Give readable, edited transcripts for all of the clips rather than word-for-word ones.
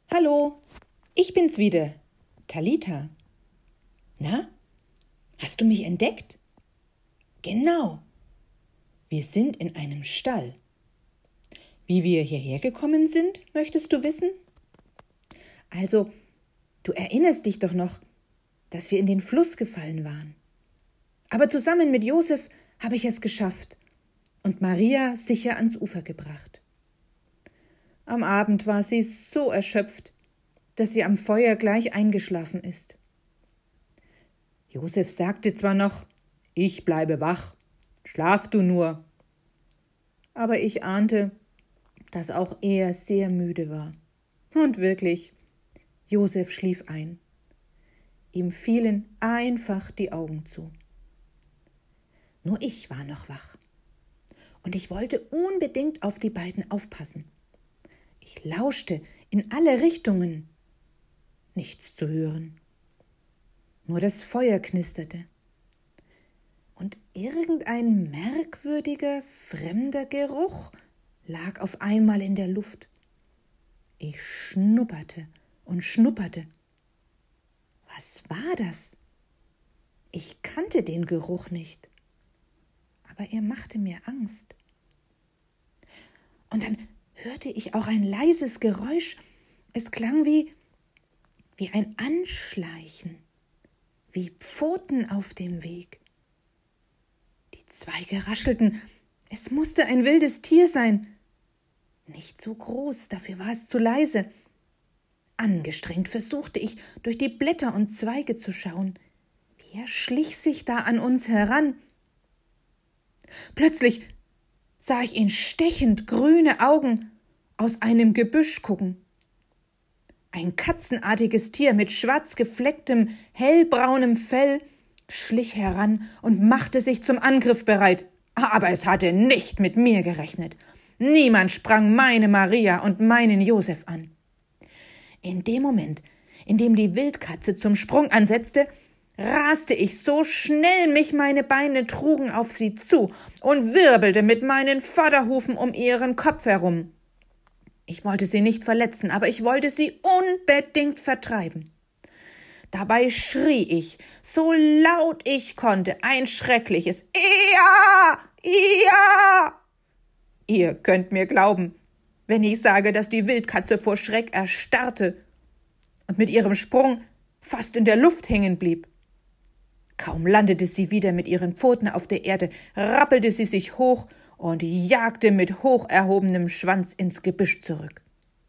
Hallo, ich bin's wieder, Talita. Na, hast du mich entdeckt? Genau, wir sind in einem Stall. Wie wir hierher gekommen sind, möchtest du wissen? Also, du erinnerst dich doch noch, dass wir in den Fluss gefallen waren. Aber zusammen mit Josef habe ich es geschafft und Maria sicher ans Ufer gebracht. Am Abend war sie so erschöpft, dass sie am Feuer gleich eingeschlafen ist. Josef sagte zwar noch, ich bleibe wach, schlaf du nur. Aber ich ahnte, dass auch er sehr müde war. Und wirklich, Josef schlief ein. Ihm fielen einfach die Augen zu. Nur ich war noch wach. Und ich wollte unbedingt auf die beiden aufpassen. Ich lauschte in alle Richtungen. Nichts zu hören. Nur das Feuer knisterte. Und irgendein merkwürdiger, fremder Geruch lag auf einmal in der Luft. Ich schnupperte und schnupperte. Was war das? Ich kannte den Geruch nicht. Aber er machte mir Angst. Und dann hörte ich auch ein leises Geräusch. Es klang wie ein Anschleichen, wie Pfoten auf dem Weg. Die Zweige raschelten. Es musste ein wildes Tier sein. Nicht so groß, dafür war es zu leise. Angestrengt versuchte ich, durch die Blätter und Zweige zu schauen. Wer schlich sich da an uns heran? Plötzlich sah ich ihn stechend grüne Augen aus einem Gebüsch gucken. Ein katzenartiges Tier mit schwarz geflecktem, hellbraunem Fell schlich heran und machte sich zum Angriff bereit. Aber es hatte nicht mit mir gerechnet. Niemand sprang meine Maria und meinen Josef an. In dem Moment, in dem die Wildkatze zum Sprung ansetzte, raste ich so schnell mich meine Beine trugen auf sie zu und wirbelte mit meinen Vorderhufen um ihren Kopf herum. Ich wollte sie nicht verletzen, aber ich wollte sie unbedingt vertreiben. Dabei schrie ich, so laut ich konnte, ein schreckliches Ja! Ja! Ihr könnt mir glauben, wenn ich sage, dass die Wildkatze vor Schreck erstarrte und mit ihrem Sprung fast in der Luft hängen blieb. Kaum landete sie wieder mit ihren Pfoten auf der Erde, rappelte sie sich hoch und jagte mit hoch erhobenem Schwanz ins Gebüsch zurück.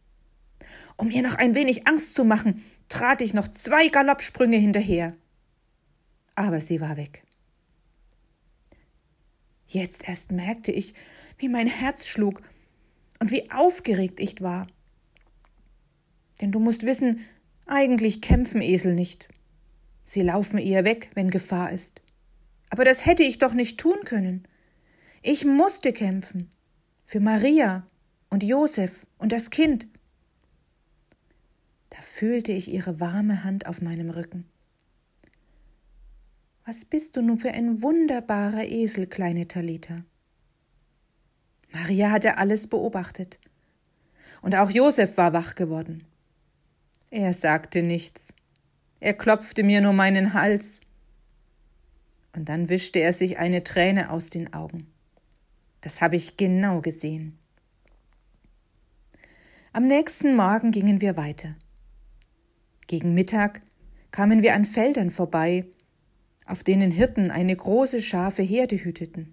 Um ihr noch ein wenig Angst zu machen, trat ich noch 2 Galoppsprünge hinterher. Aber sie war weg. Jetzt erst merkte ich, wie mein Herz schlug und wie aufgeregt ich war. Denn du musst wissen, eigentlich kämpfen Esel nicht. Sie laufen eher weg, wenn Gefahr ist. Aber das hätte ich doch nicht tun können. Ich musste kämpfen. Für Maria und Josef und das Kind. Da fühlte ich ihre warme Hand auf meinem Rücken. Was bist du nun für ein wunderbarer Esel, kleine Talita? Maria hatte alles beobachtet. Und auch Josef war wach geworden. Er sagte nichts. Er klopfte mir nur meinen Hals. Und dann wischte er sich eine Träne aus den Augen. Das habe ich genau gesehen. Am nächsten Morgen gingen wir weiter. Gegen Mittag kamen wir an Feldern vorbei, auf denen Hirten eine große scharfe Herde hüteten.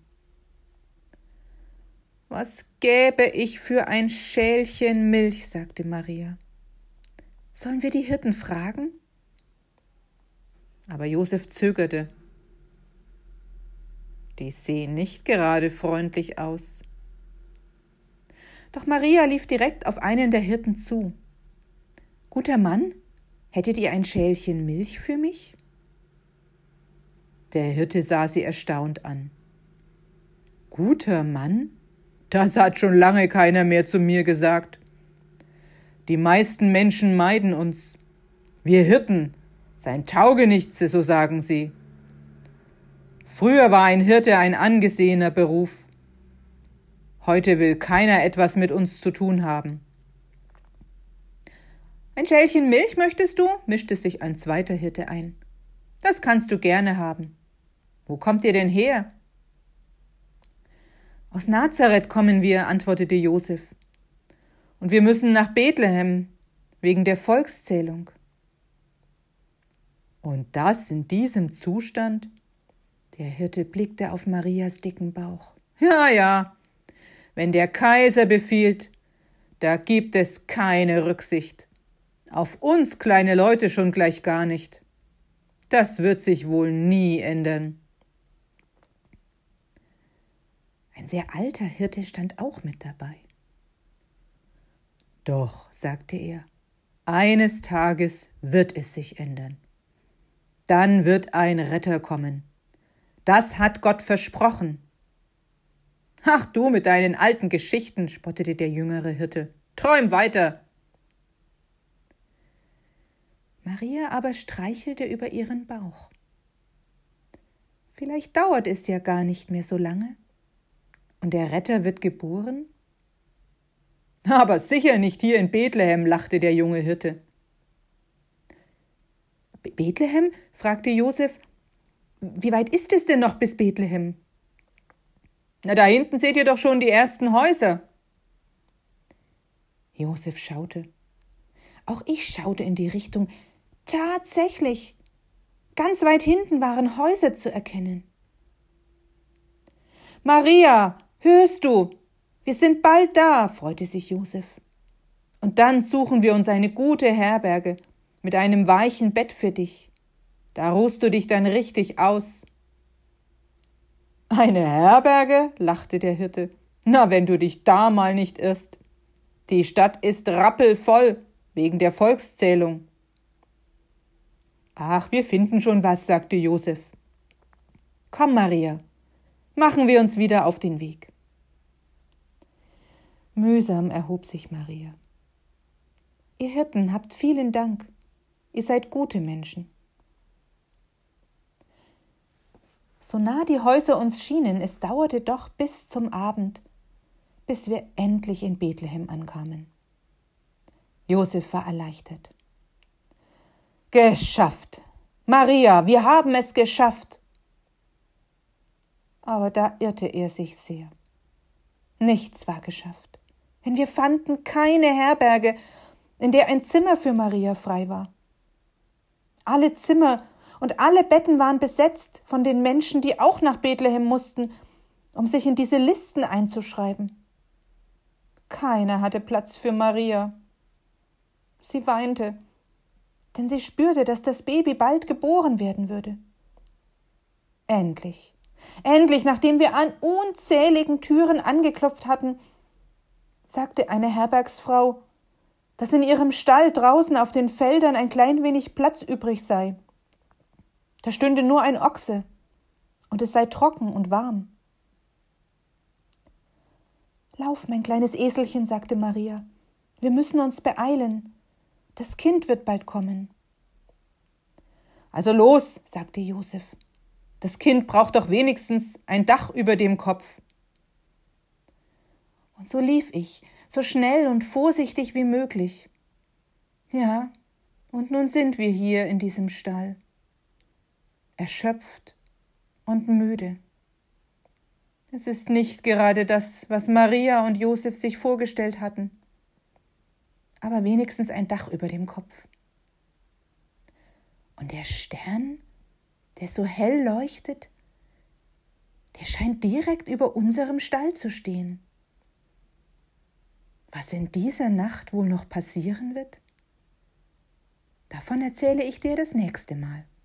Was gäbe ich für ein Schälchen Milch, sagte Maria. Sollen wir die Hirten fragen? Aber Josef zögerte. Die sehen nicht gerade freundlich aus. Doch Maria lief direkt auf einen der Hirten zu. Guter Mann, hättet ihr ein Schälchen Milch für mich? Der Hirte sah sie erstaunt an. Guter Mann? Das hat schon lange keiner mehr zu mir gesagt. Die meisten Menschen meiden uns. Wir Hirten, sein Taugenichtse, so sagen sie. Früher war ein Hirte ein angesehener Beruf. Heute will keiner etwas mit uns zu tun haben. »Ein Schälchen Milch möchtest du?« mischte sich ein zweiter Hirte ein. »Das kannst du gerne haben. Wo kommt ihr denn her?« »Aus Nazareth kommen wir«, antwortete Josef. »Und wir müssen nach Bethlehem, wegen der Volkszählung.« »Und das in diesem Zustand?« Der Hirte blickte auf Marias dicken Bauch. »Ja, ja, wenn der Kaiser befiehlt, da gibt es keine Rücksicht. Auf uns kleine Leute schon gleich gar nicht. Das wird sich wohl nie ändern.« Ein sehr alter Hirte stand auch mit dabei. »Doch«, sagte er, »eines Tages wird es sich ändern. Dann wird ein Retter kommen. Das hat Gott versprochen.« »Ach du mit deinen alten Geschichten«, spottete der jüngere Hirte. »Träum weiter!« Maria aber streichelte über ihren Bauch. »Vielleicht dauert es ja gar nicht mehr so lange. Und der Retter wird geboren?« »Aber sicher nicht hier in Bethlehem«, lachte der junge Hirte. »Bethlehem?« fragte Josef. »Wie weit ist es denn noch bis Bethlehem?« »Na, da hinten seht ihr doch schon die ersten Häuser.« Josef schaute. Auch ich schaute in die Richtung. Tatsächlich, ganz weit hinten waren Häuser zu erkennen. »Maria, hörst du? Wir sind bald da«, freute sich Josef. »Und dann suchen wir uns eine gute Herberge mit einem weichen Bett für dich. Da ruhst du dich dann richtig aus.« »Eine Herberge?«, lachte der Hirte. »Na, wenn du dich da mal nicht irrst. Die Stadt ist rappelvoll wegen der Volkszählung.« »Ach, wir finden schon was«, sagte Josef. »Komm, Maria, machen wir uns wieder auf den Weg.« Mühsam erhob sich Maria. »Ihr Hirten, habt vielen Dank. Ihr seid gute Menschen.« So nah die Häuser uns schienen, es dauerte doch bis zum Abend, bis wir endlich in Bethlehem ankamen. Josef war erleichtert. »Geschafft! Maria, wir haben es geschafft!« Aber da irrte er sich sehr. Nichts war geschafft, denn wir fanden keine Herberge, in der ein Zimmer für Maria frei war. Alle Zimmer und alle Betten waren besetzt von den Menschen, die auch nach Bethlehem mussten, um sich in diese Listen einzuschreiben. Keiner hatte Platz für Maria. Sie weinte, denn sie spürte, dass das Baby bald geboren werden würde. Endlich, nachdem wir an unzähligen Türen angeklopft hatten, sagte eine Herbergsfrau, dass in ihrem Stall draußen auf den Feldern ein klein wenig Platz übrig sei. Da stünde nur ein Ochse, und es sei trocken und warm. »Lauf, mein kleines Eselchen«, sagte Maria, »wir müssen uns beeilen. Das Kind wird bald kommen.« »Also los«, sagte Josef, »das Kind braucht doch wenigstens ein Dach über dem Kopf.« Und so lief ich, so schnell und vorsichtig wie möglich. Ja, und nun sind wir hier in diesem Stall, erschöpft und müde. Es ist nicht gerade das, was Maria und Josef sich vorgestellt hatten, aber wenigstens ein Dach über dem Kopf. Und der Stern, der so hell leuchtet, der scheint direkt über unserem Stall zu stehen. Was in dieser Nacht wohl noch passieren wird? Davon erzähle ich dir das nächste Mal.